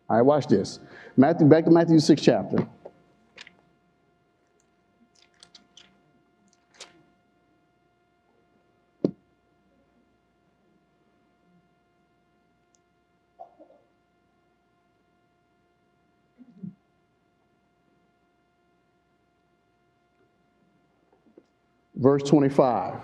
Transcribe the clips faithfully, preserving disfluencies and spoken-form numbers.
All right, watch this. Matthew, back to Matthew sixth chapter. Verse twenty-five.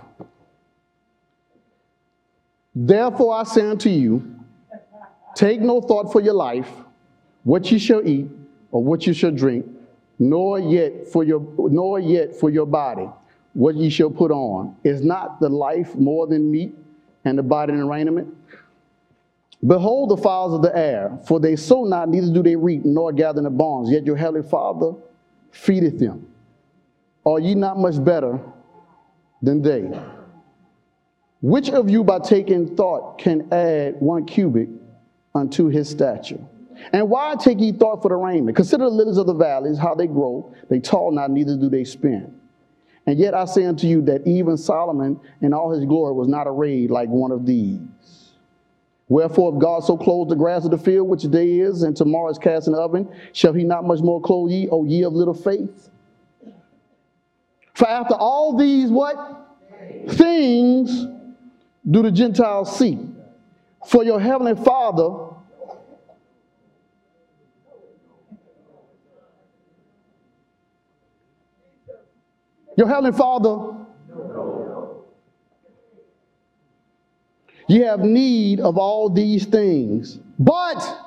Therefore I say unto you, take no thought for your life, what you shall eat, or what you shall drink, nor yet for your nor yet for your body, what ye shall put on. Is not the life more than meat, and the body than raiment? Behold the fowls of the air, for they sow not, neither do they reap, nor gather in the barns, yet your heavenly Father feedeth them. Are ye not much better than they? Which of you by taking thought can add one cubit unto his stature? And why take ye thought for the raiment? Consider the lilies of the valleys, how they grow. They toil not, neither do they spin. And yet I say unto you that even Solomon in all his glory was not arrayed like one of these. Wherefore if God so clothed the grass of the field, which today is, and tomorrow is cast in the oven, shall he not much more clothe ye, O ye of little faith? For after all these what? Things do the Gentiles seek. For your heavenly Father your heavenly Father you have need of all these things. But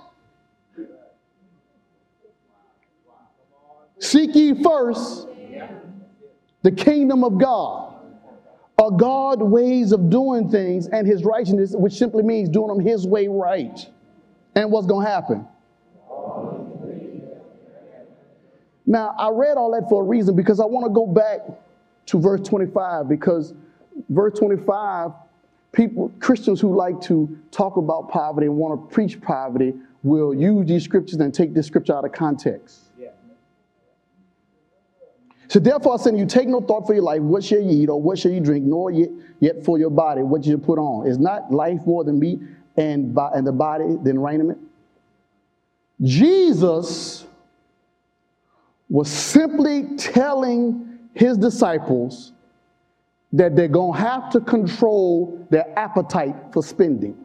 seek ye first the kingdom of God, or God's ways of doing things, and his righteousness, which simply means doing them his way right. And what's going to happen? Now, I read all that for a reason, because I want to go back to verse twenty-five, because verse twenty-five, people, Christians who like to talk about poverty and want to preach poverty will use these scriptures and take this scripture out of context. So therefore I say to you, take no thought for your life, what shall you eat, or what shall you drink, nor yet, yet for your body, what you put on. Is not life more than meat, and, and the body than raiment? Jesus was simply telling his disciples that they're going to have to control their appetite for spending.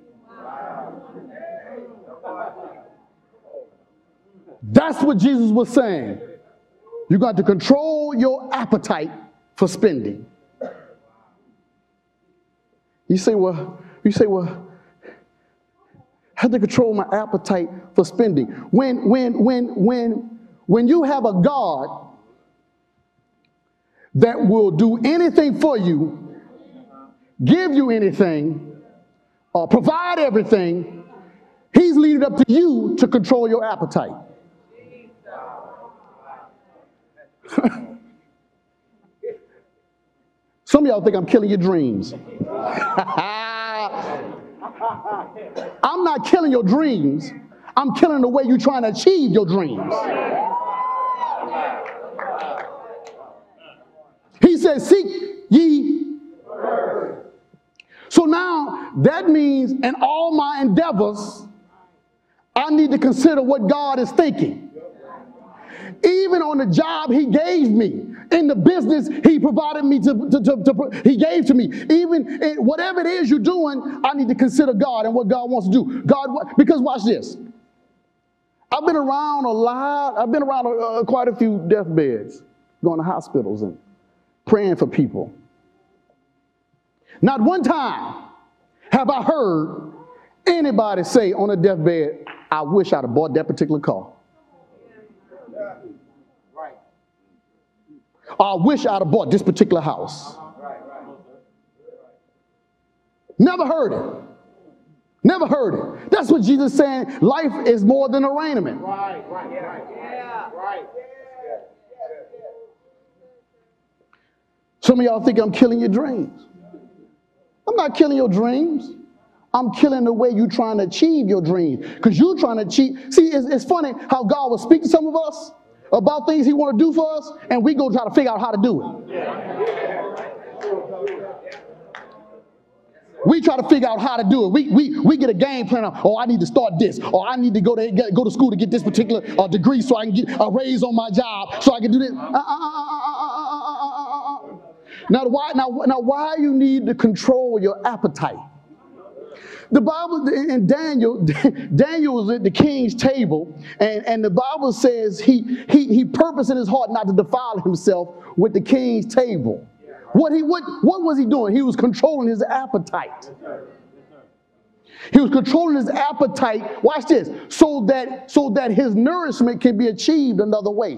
That's what Jesus was saying. You got to control your appetite for spending. You say, well, you say, well, I have to control my appetite for spending. When, when, when, when, when you have a God that will do anything for you, give you anything, uh, provide everything, he's leaving it up to you to control your appetite. Some of y'all think I'm killing your dreams. I'm not killing your dreams. I'm killing the way you're trying to achieve your dreams. He said, seek ye. So now that means in all my endeavors, I need to consider what God is thinking. Even on the job he gave me, in the business he provided me to, to, to, to he gave to me, even in whatever it is you're doing, I need to consider God and what God wants to do. God, because watch this. I've been around a lot. I've been around uh, quite a few deathbeds, going to hospitals and praying for people. Not one time have I heard anybody say on a deathbed, I wish I'd have bought that particular car. I wish I'd have bought this particular house. Never heard it. Never heard it. That's what Jesus is saying. Life is more than a raiment. Right, right, right. Yeah, right. Some of y'all think I'm killing your dreams. I'm not killing your dreams. I'm killing the way you're trying to achieve your dreams. Because you're trying to achieve. See, it's, it's funny how God will speak to some of us about things he want to do for us, and we go try to figure out how to do it. we try to figure out how to do it. We, we, we get a game plan of, oh, I need to start this, or I need to go to, get, go to school to get this particular uh, degree so I can get a raise on my job, so I can do this. Uh, uh, uh, uh, uh, uh, uh, uh. Now, why, now, now, why you need to control your appetite? The Bible in Daniel, Daniel was at the king's table, and, and the Bible says he, he, he purposed in his heart not to defile himself with the king's table. What, he, what, what was he doing? He was controlling his appetite. He was controlling his appetite, watch this, so that, so that his nourishment can be achieved another way.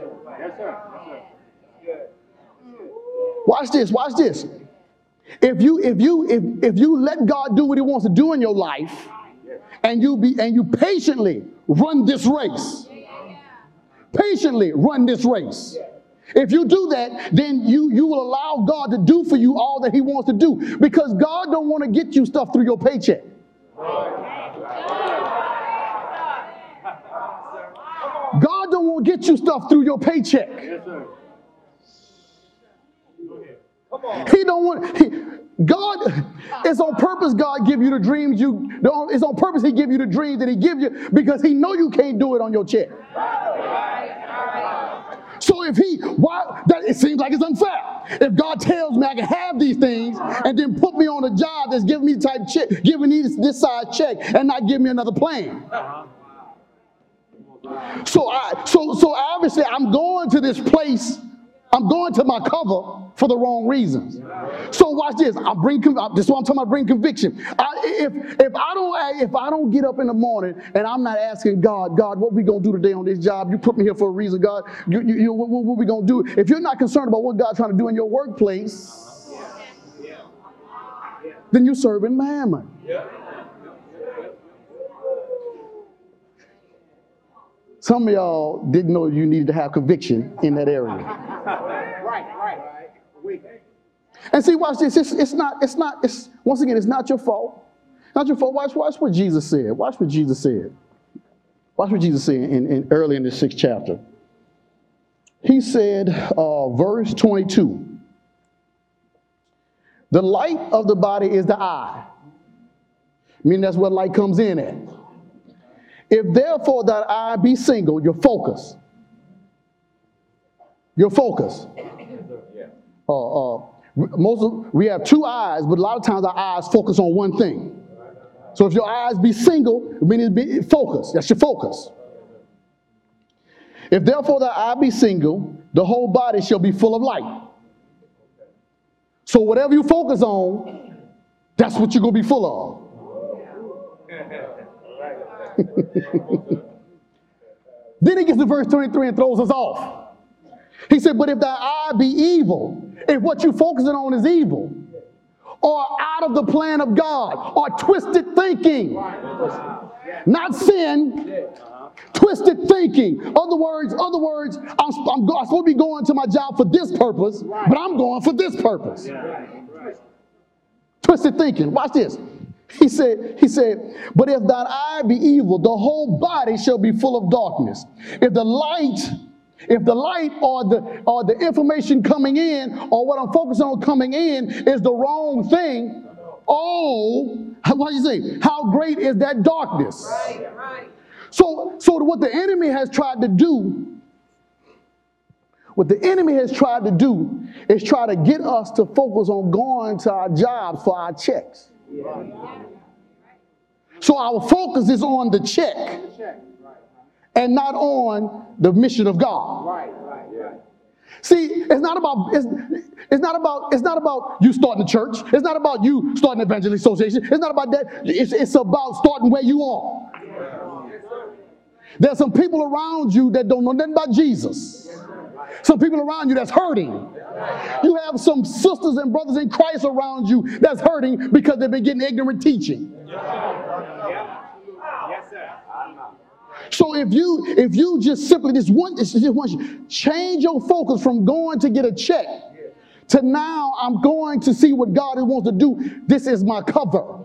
Watch this, watch this. If you if you if, if you let God do what he wants to do in your life, and you be and you patiently run this race, patiently run this race. If you do that, then you you will allow God to do for you all that he wants to do, because God don't want to get you stuff through your paycheck. God don't want to get you stuff through your paycheck. He don't want, he, God, it's on purpose God give you the dreams you, it's on purpose he give you the dreams that he give you, because he know you can't do it on your check. So if he, why, that, it seems like it's unfair. If God tells me I can have these things and then put me on a job that's giving me the type check, giving me this, this size check and not give me another plan. So I, so, so obviously I'm going to this place, I'm going to my cover for the wrong reasons. So watch this. I bring this is what I'm talking about. Bring conviction. I, if if I don't if I don't get up in the morning and I'm not asking God, God, what we gonna do today on this job? You put me here for a reason, God. You, you, you what, what we gonna do? If you're not concerned about what God's trying to do in your workplace, then you're serving mammon. Some of y'all didn't know you needed to have conviction in that area. Right, right. And see, watch this. It's, it's not, it's not, it's, once again, it's not your fault. Not your fault. Watch, watch what Jesus said. Watch what Jesus said. Watch what Jesus said in, in early in the sixth chapter. He said, uh, verse twenty-two, the light of the body is the eye. Meaning that's where light comes in at. If therefore that eye be single, your focus. Your focus. Uh, uh, most of, we have two eyes, but a lot of times our eyes focus on one thing. So if your eyes be single, it means be focus. That's your focus. If therefore the eye be single, the whole body shall be full of light. So whatever you focus on, that's what you're going to be full of. Then he gets to verse twenty-three and throws us off. He said, but if thy eye be evil, if what you're focusing on is evil, or out of the plan of God, or twisted thinking, not sin, twisted thinking. Other words, other words, I'm, I'm, I'm supposed to be going to my job for this purpose, but I'm going for this purpose. Twisted thinking. Watch this. He said, he said, but if thine eye be evil, the whole body shall be full of darkness. If the light, if the light or the or the information coming in, or what I'm focusing on coming in is the wrong thing, oh, what do you say? How great is that darkness? Right, right. So, so what the enemy has tried to do, what the enemy has tried to do is try to get us to focus on going to our jobs for our checks. So our focus is on the check and not on the mission of God. See, it's not about it's, it's not about it's not about you starting a church. It's not about you starting an evangelistic association. It's not about that. It's, it's about starting where you are. There's some people around you that don't know nothing about Jesus. Some people around you that's hurting. You have some sisters and brothers in Christ around you that's hurting because they've been getting ignorant teaching. So if you if you just simply just want just want change your focus from going to get a check to now I'm going to see what God wants to do. This is my cover.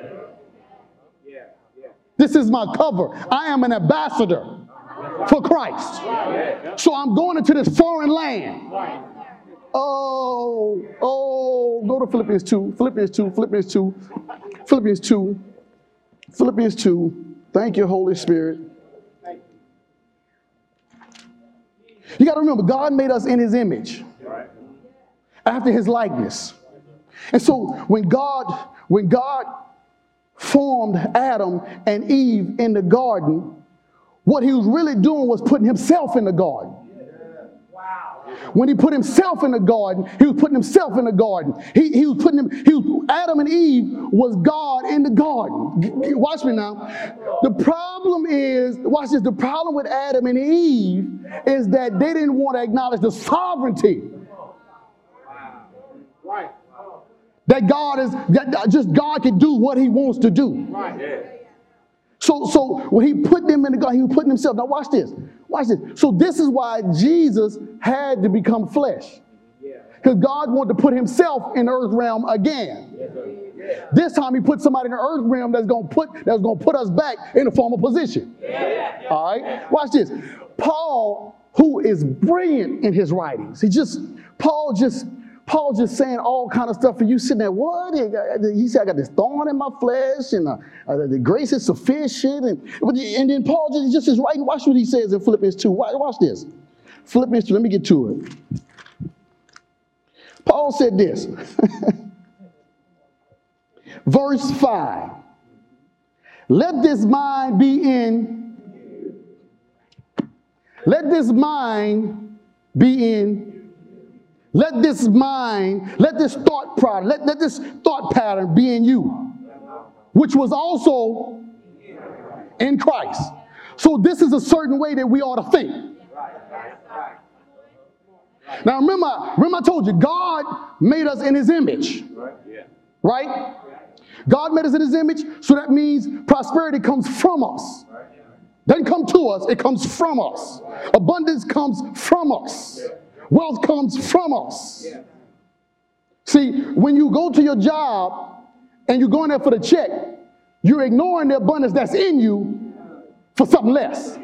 This is my cover. I am an ambassador for Christ. So I'm going into this foreign land. Oh, oh, go to Philippians two, Philippians two, Philippians two, Philippians two, Philippians two. Thank you, Holy Spirit. You got to remember, God made us in his image, after his likeness. And so when God, when God formed Adam and Eve in the garden, what he was really doing was putting himself in the garden. When he put himself in the garden, he was putting himself in the garden. He, he was putting him, he was, Adam and Eve was God in the garden. Watch me now. The problem is, watch this, the problem with Adam and Eve is that they didn't want to acknowledge the sovereignty. Right. That God is, that just God can do what he wants to do. Right. So, so when he put them in the garden, he was putting himself. Now watch this. Watch this. So this is why Jesus had to become flesh. Because God wanted to put himself in the earth realm again. This time he put somebody in the earth realm that's going to put that's going to put us back in a former position. All right? Watch this. Paul, who is brilliant in his writings, he just, Paul just, Paul just saying all kind of stuff, and you sitting there, what? He said, I got this thorn in my flesh, and uh, uh, the grace is sufficient. And, and then Paul just, just is writing. Watch what he says in Philippians two. Watch, watch this. Philippians two, let me get to it. Paul said this. Verse five. Let this mind be in, let this mind be in Let this mind, let this thought pattern, let, let this thought pattern be in you, which was also in Christ. So this is a certain way that we ought to think. Now remember, remember I told you, God made us in his image, right? God made us in his image, so that means prosperity comes from us. Doesn't come to us, it comes from us. Abundance comes from us. Wealth comes from us. Yeah. See, when you go to your job and you're going there for the check, you're ignoring the abundance that's in you for something less.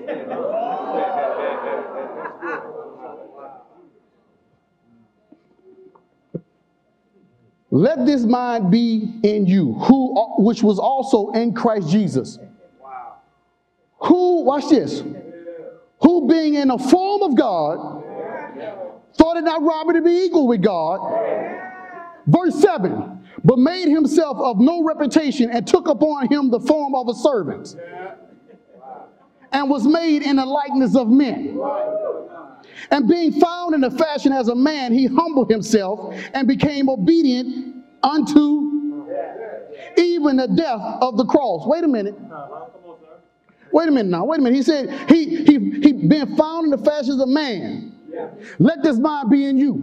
Let this mind be in you, who, which was also in Christ Jesus. Wow. Who, watch this, who being in the form of God, thought it not robbery to be equal with God. Verse seven, but made himself of no reputation and took upon him the form of a servant and was made in the likeness of men. And being found in the fashion as a man, he humbled himself and became obedient unto even the death of the cross. Wait a minute. Wait a minute now. Wait a minute. He said he, he, he being found in the fashion as a man. Let this mind be in you.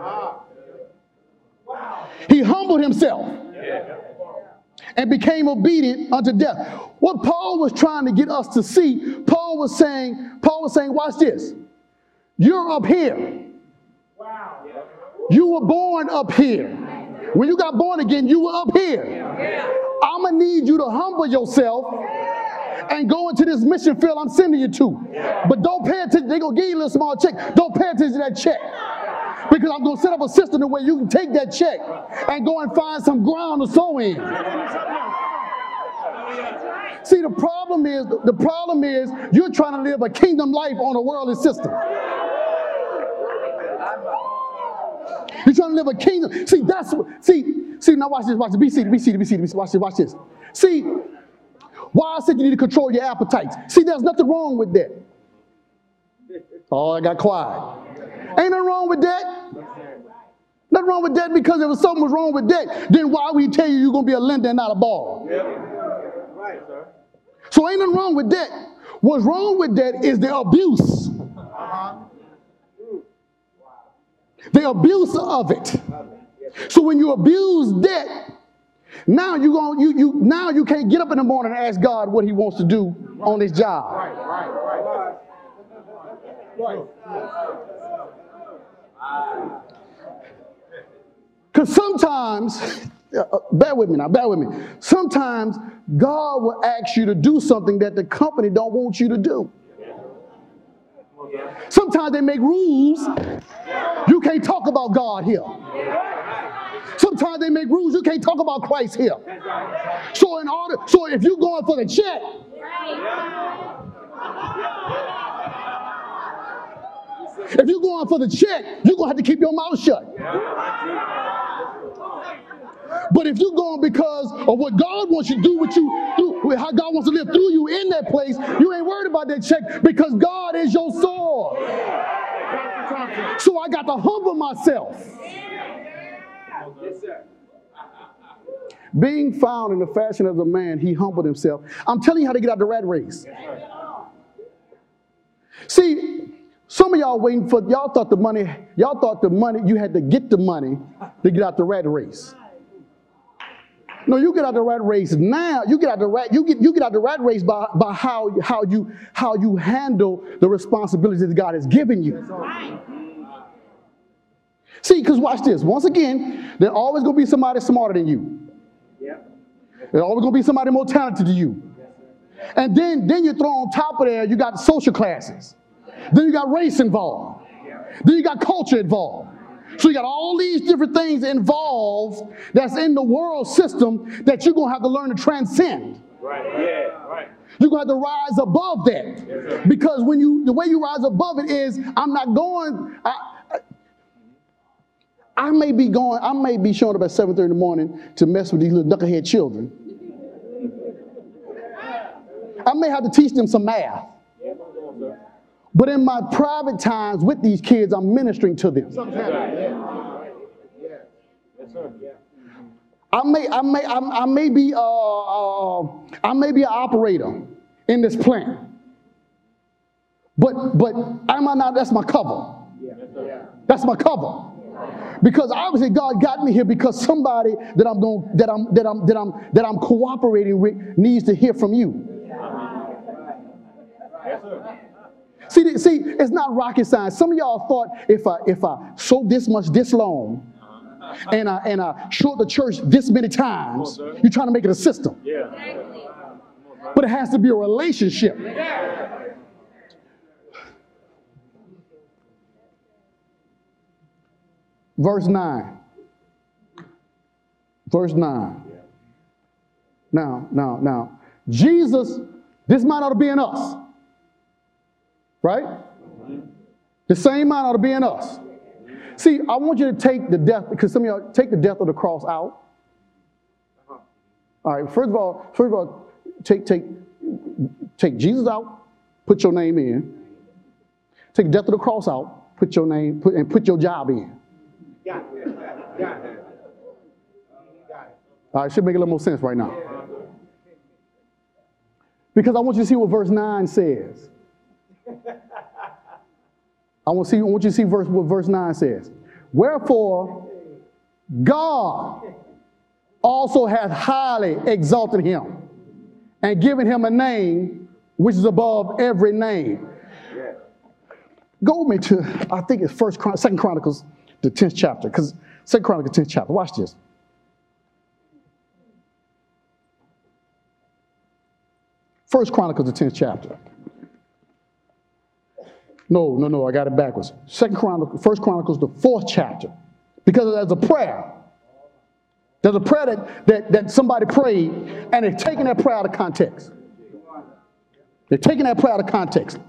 He humbled himself and became obedient unto death. What Paul was trying to get us to see, Paul was saying, Paul was saying, watch this. You're up here. You were born up here. When you got born again, you were up here. I'm going to need you to humble yourself and go into this mission field I'm sending you to. But don't pay attention. They're going to give you a little small check. Don't pay attention to that check. Because I'm going to set up a system where you can take that check and go and find some ground to sow in. See, the problem is, the problem is you're trying to live a kingdom life on a worldly system. You're trying to live a kingdom. See, that's what, see, see, now watch this, watch this. Be seated, be seated, be seated, watch this, watch this. See, why I said you need to control your appetites. See, there's nothing wrong with that. Oh, I got quiet. Ain't nothing wrong with that. Nothing wrong with that, because if something was wrong with that, then why would he tell you you're going to be a lender and not a borrower? Right, sir. So ain't nothing wrong with that. What's wrong with that is the abuse. Uh-huh. The abuse of it. So when you abuse that, now you going you you now you can't get up in the morning and ask God what he wants to do on his job. Right, right, right. Right. Because sometimes, uh, bear with me now, bear with me. Sometimes God will ask you to do something that the company don't want you to do. Sometimes they make rules. You can't talk about God here. Sometimes they make rules. You can't talk about Christ here. So in order, so if you're going for the check, if you're going for the check, you're going to have to keep your mouth shut. But if you're going because of what God wants you to do with you, through, how God wants to live through you in that place, you ain't worried about that check because God is your sword. So I got to humble myself. Being found in the fashion of a man, he humbled himself. I'm telling you how to get out the rat race. See, some of y'all waiting for, y'all thought the money, y'all thought the money, you had to get the money to get out the rat race. No, you get out the rat race now. You get out the rat, you get you get out the rat race by, by how, how you how you handle the responsibilities that God has given you. See, because watch this. Once again, there's always going to be somebody smarter than you. There's always going to be somebody more talented than you. And then, then you throw on top of there, you got social classes. Then you got race involved. Then you got culture involved. So you got all these different things involved that's in the world system that you're going to have to learn to transcend. Right. Yeah. Right. You're going to have to rise above that. Yes, because when you, the way you rise above it is, I'm not going, I, I, I may be going, I may be showing up at seven thirty in the morning to mess with these little knucklehead children. I may have to teach them some math. But in my private times with these kids, I'm ministering to them. I may, I may, I, I may be, uh, uh, I may be an operator in this plant. But, but I'm not. That's my cover. That's my cover. Because obviously God got me here because somebody that I'm going, that I'm, that I'm, that I'm, that I'm cooperating with needs to hear from you. See, see, it's not rocket science. Some of y'all thought if I if I sow this much this long, and I and I show the church this many times, you're trying to make it a system. Yeah. But it has to be a relationship. Verse nine. Verse nine. Now, now, now, Jesus, this might ought to be in us. Right? The same mind ought to be in us. See, I want you to take the death, because some of y'all take the death of the cross out. All right, first of all, first of all, take take take Jesus out, put your name in. Take the death of the cross out, put your name, put and put your job in. Got it. Got it. All right, it should make a little more sense right now. Because I want you to see what verse nine says. I want to see. I want you to see verse what verse nine says. Wherefore, God also hath highly exalted him, and given him a name which is above every name. Go with me to, I think it's First Chron- Second Chronicles, the tenth chapter, because Second Chronicles, tenth chapter. Watch this. First Chronicles, the tenth chapter. No, no, no, I got it backwards. Second Chronicles, First Chronicles, the fourth chapter. Because there's a prayer. There's a prayer that, that, that somebody prayed, and they're taking that prayer out of context. They're taking that prayer out of context.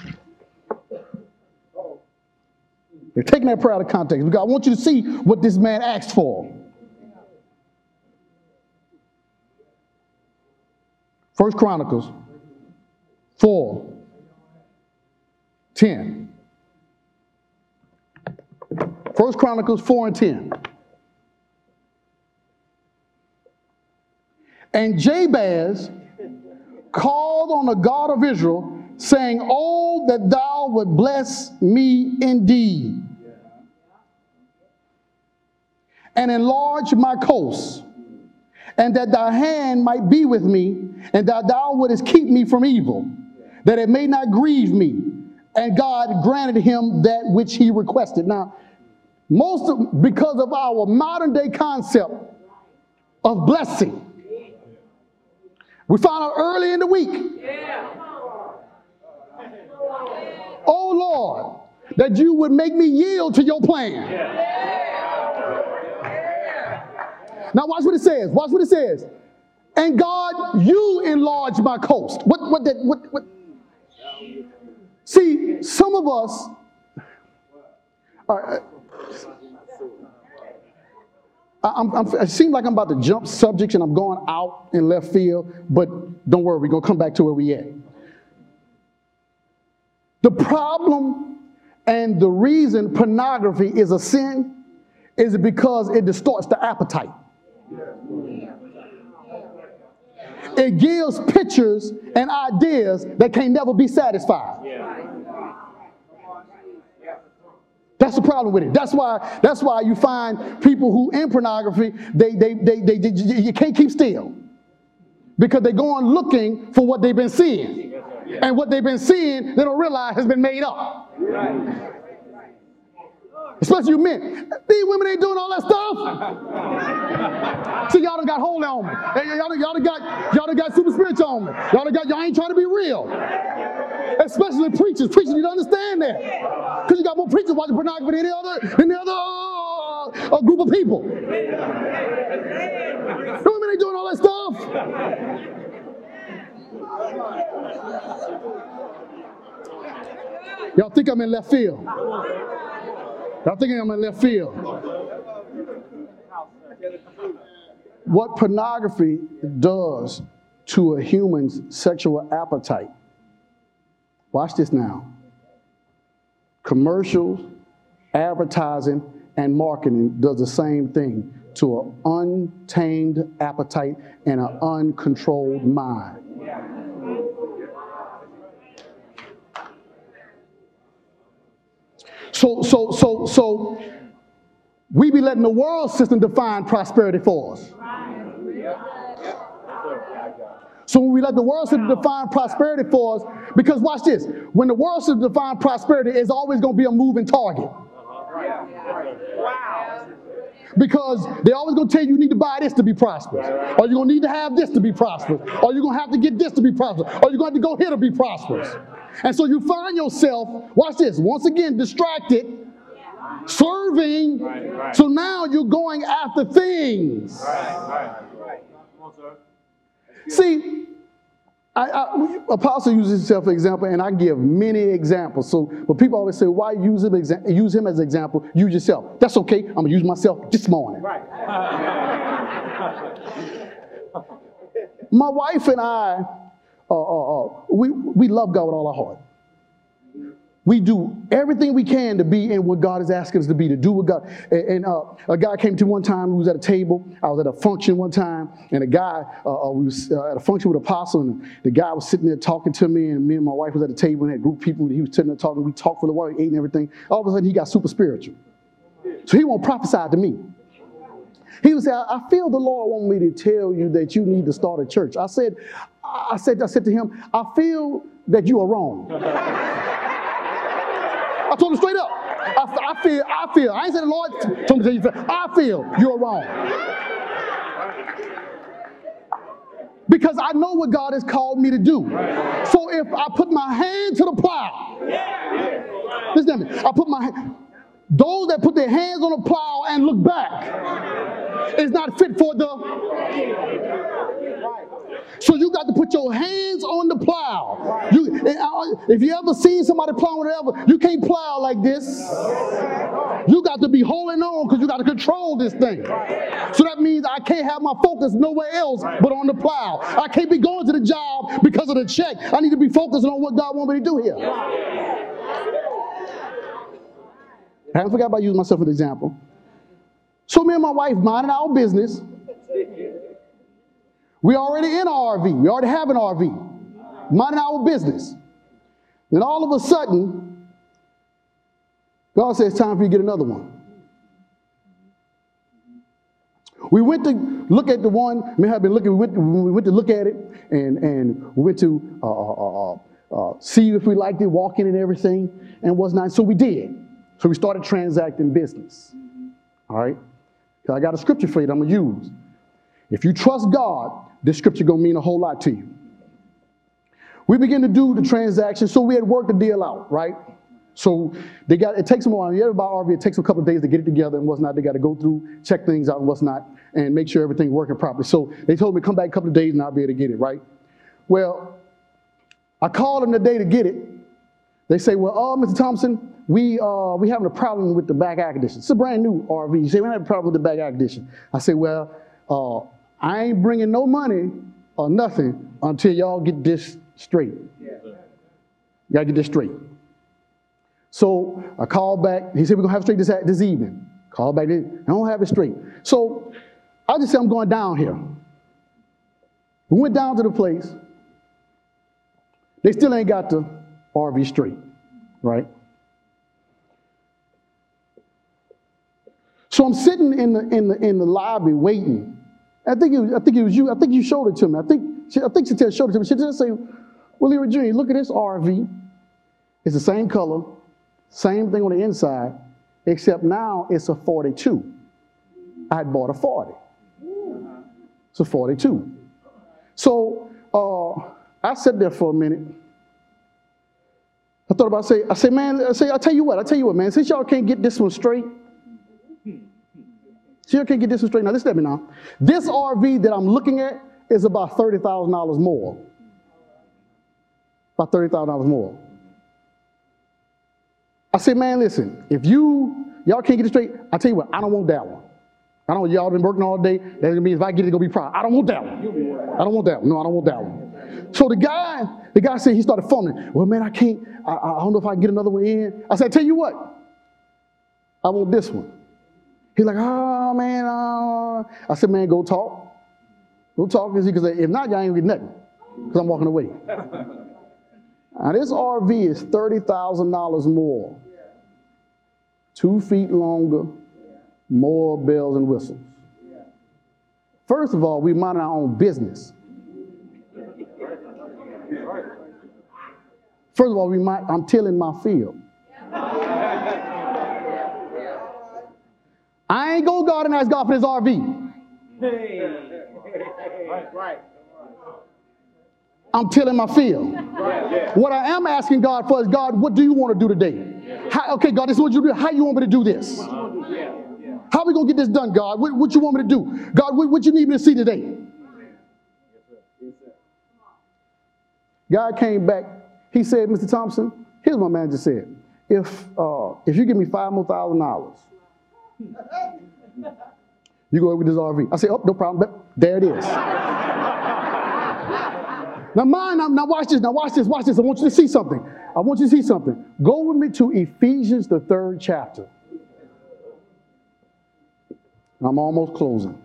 They're taking that prayer out of context. Because I want you to see what this man asked for. First Chronicles four. ten. First Chronicles four and ten. And Jabez called on the God of Israel, saying, "Oh, that thou would bless me indeed, and enlarge my coast, and that thy hand might be with me, and that thou wouldest keep me from evil, that it may not grieve me." And God granted him that which he requested. Now, most of, because of our modern day concept of blessing, we found out early in the week. Oh Lord, that you would make me yield to your plan. Now watch what it says. Watch what it says. And God, you enlarge my coast. What, what, that, what, what? See, some of us, are, I, I'm, I'm, it seems like I'm about to jump subjects and I'm going out in left field, but don't worry, we're going to come back to where we at. The problem and the reason pornography is a sin is because it distorts the appetite. It gives pictures and ideas that can never be satisfied. That's the problem with it. That's why, that's why you find people who in pornography, they, they, they, they, they, you can't keep still. Because they're going looking for what they've been seeing. And what they've been seeing, they don't realize has been made up. Especially you men. These women ain't doing all that stuff. See, y'all done got holy on me. Y'all done, y'all done got, y'all done got super spiritual on me. Y'all done got, y'all ain't trying to be real. Especially preachers. Preachers need to understand that. Because you got more preachers watching pornography than any other, than the other uh, uh, group of people. The women ain't doing all that stuff. Y'all think I'm in left field. Y'all think I'm in left field. What pornography does to a human's sexual appetite. Watch this now. Commercials, advertising, and marketing does the same thing to an untamed appetite and an uncontrolled mind. So, so, so, so, we be letting the world system define prosperity for us. So when we let the world system define prosperity for us, because watch this, when the world system define prosperity, it's always going to be a moving target. Because they're always going to tell you you need to buy this to be prosperous. Or you're going to need to have this to be prosperous. Or you're going to have to get this to be prosperous. Or you're going to have to go here to be prosperous. And so you find yourself, watch this, once again distracted, serving. Right, right. So now you're going after things. Right, right. See, I, I, Apostle uses himself as an example, and I give many examples. So, but people always say, why use him, exa- use him as an example? Use yourself. That's okay. I'm going to use myself this morning. Right. My wife and I, uh, uh, uh, we, we love God with all our heart. We do everything we can to be in what God is asking us to be, to do what God. And, and uh, a guy came to one time, we was at a table. I was at a function one time, and a guy, uh, we was uh, at a function with an apostle, and the guy was sitting there talking to me, and me and my wife was at a table, and had a group of people, and he was sitting there talking. We talked for a while, ate and everything. All of a sudden, he got super spiritual. So he won't prophesy to me. He was saying, I feel the Lord want me to tell you that you need to start a church. I said, I said, I said to him, I feel that you are wrong. I told him straight up. I, I feel, I feel. I ain't said the Lord told me to tell you. I feel you're wrong. Because I know what God has called me to do. So if I put my hand to the plow, listen to me. I put my those that put their hands on the plow and look back is not fit for the. So you got to put your hands on the plow. You, if you ever seen somebody plowing whatever, you can't plow like this. You got to be holding on because you got to control this thing. So that means I can't have my focus nowhere else but on the plow. I can't be going to the job because of the check. I need to be focusing on what God wants me to do here. I haven't forgot about using myself as an example. So me and my wife minding our business. We already in our R V. We already have an R V. Minding our business. Then all of a sudden, God says it's time for you to get another one. We went to look at the one, we have been looking, we went, we went to look at it, and, and we went to uh, uh, uh, uh, see if we liked it, walk in and everything, and was not. So we did. So we started transacting business. All right? I got a scripture for you that I'm going to use. If you trust God, this scripture going to mean a whole lot to you. We began to do the transaction, so we had worked the deal out, right? So they got, it takes them a while. You ever buy an R V, it takes them a couple of days to get it together and what's not. They got to go through, check things out and what's not, and make sure everything's working properly. So they told me come back a couple of days and I'll be able to get it, right? Well, I called them the day to get it. They say, well, oh, Mister Thompson, we uh, we having a problem with the back air condition. It's a brand new R V. You say, we have a problem with the back air condition. I say, well, uh, I ain't bringing no money or nothing until y'all get this straight. Yeah. Y'all get this straight. So I called back. He said, we're going to have it straight this, this evening. Called back. I don't have it straight. So I just said, I'm going down here. We went down to the place. They still ain't got the R V straight, right? So I'm sitting in the in the in the lobby waiting. I think it was, I think it was you. I think you showed it to me. I think she, I think she showed it to me. She just say, "Well, Leroy Junior, look at this R V. It's the same color, same thing on the inside, except now it's a forty-two. I had bought a forty. It's a forty-two. So uh, I sat there for a minute. I thought about say, I say, man, I say, I tell you what, I tell you what, man. Since y'all can't get this one straight, since y'all can't get this one straight. Now listen to me now. This R V that I'm looking at is about thirty thousand dollars more. About thirty thousand dollars more. I said, man, listen, if you, y'all can't get it straight, I tell you what, I don't want that one. I don't, y'all been working all day. That's gonna mean if I get it, it's gonna be proud. I don't want that one. I don't want that one. No, I don't want that one. So the guy, the guy said, he started phoning. Well, man, I can't, I, I don't know if I can get another one in. I said, tell you what, I want this one. He's like, oh, man. Uh. I said, man, go talk. Go talk. Because if not, y'all ain't gonna get nothing. Because I'm walking away. Now, this R V is thirty thousand dollars more. Two feet longer, more bells and whistles. First of all, we mind our own business. First of all, we might, I'm tilling my field. I ain't go God and ask God for this R V. I'm tilling my field. What I am asking God for is, God, what do you want to do today? How, okay, God, this is what you do. How you want me to do this? How are we going to get this done, God? What, what you want me to do? God, what, what you need me to see today? God came back. He said, Mister Thompson, here's what my manager said. If, uh, if you give me five more thousand dollars, you go over with this R V. I said, oh, no problem. There it is. Now, mind, now, now watch this. Now, watch this. Watch this. I want you to see something. I want you to see something. Go with me to Ephesians, the third chapter. I'm almost closing.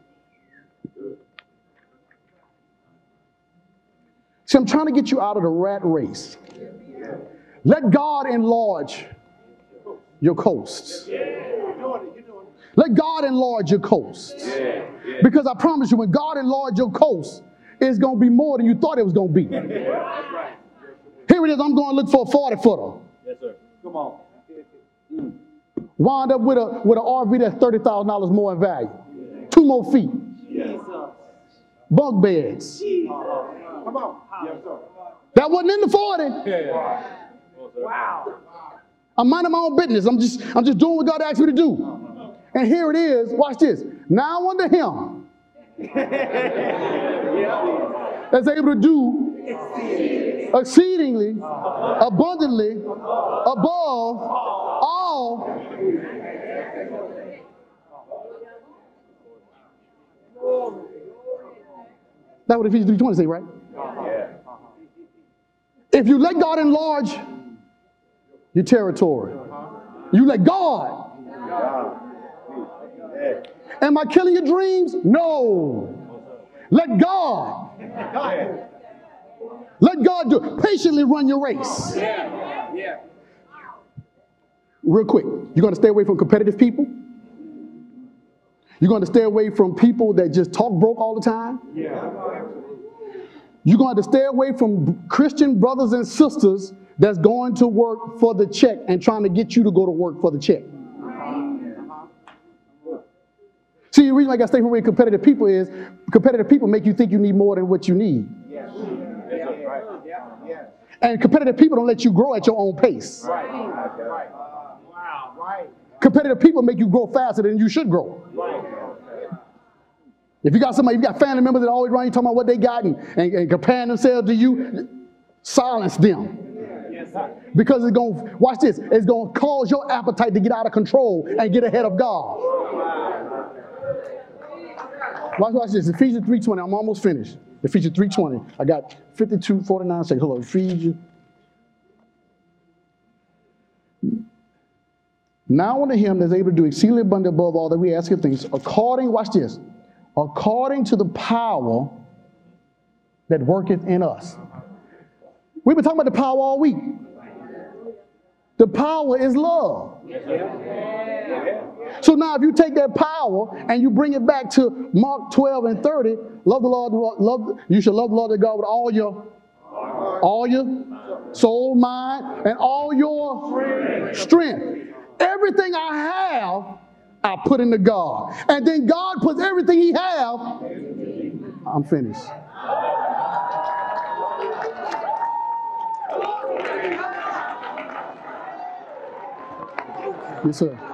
See, I'm trying to get you out of the rat race. Let God enlarge your coasts. Let God enlarge your coasts. Because I promise you, when God enlarges your coasts, it's going to be more than you thought it was going to be. Here it is. I'm going to look for a forty footer. Yes, sir. Come on. Wind up with a with an R V that's thirty thousand dollars more in value. Two more feet. Yes. Bunk beds. Come on. Yes, sir. That wasn't in the forty. Yeah. Wow. I'm minding my own business. I'm just I'm just doing what God asked me to do. And here it is. Watch this. Now unto him that's able to do exceedingly, abundantly, above all. That's what Ephesians three twenty say, right? If you let God enlarge your territory, you let God. Am I killing your dreams? No. Let God. Let God do it. Patiently run your race. Real quick, you're going to stay away from competitive people. You're going to stay away from people that just talk broke all the time. You're going to stay away from Christian brothers and sisters that's going to work for the check and trying to get you to go to work for the check. See, the reason I got to stay away from competitive people is competitive people make you think you need more than what you need. And competitive people don't let you grow at your own pace. Right. Right. Wow. Right. Competitive people make you grow faster than you should grow. Right. If you got somebody, you got family members that always around you talking about what they got and, and, and comparing themselves to you, silence them. Because it's going to, watch this, it's going to cause your appetite to get out of control and get ahead of God. Watch, watch this, Ephesians three twenty, I'm almost finished. Ephesians three twenty, I got fifty-two, forty-nine seconds. Hold on, Ephesians. Now unto him that's able to do exceedingly abundantly above all that we ask of things, according, watch this, according to the power that worketh in us. We've been talking about the power all week. The power is love. So now if you take that power and you bring it back to Mark twelve and thirty, love the Lord, love, you should love the Lord God with all your, all your soul, mind, and all your strength. Everything I have, I put into God. And then God puts everything he have, I'm finished. Yes, sir.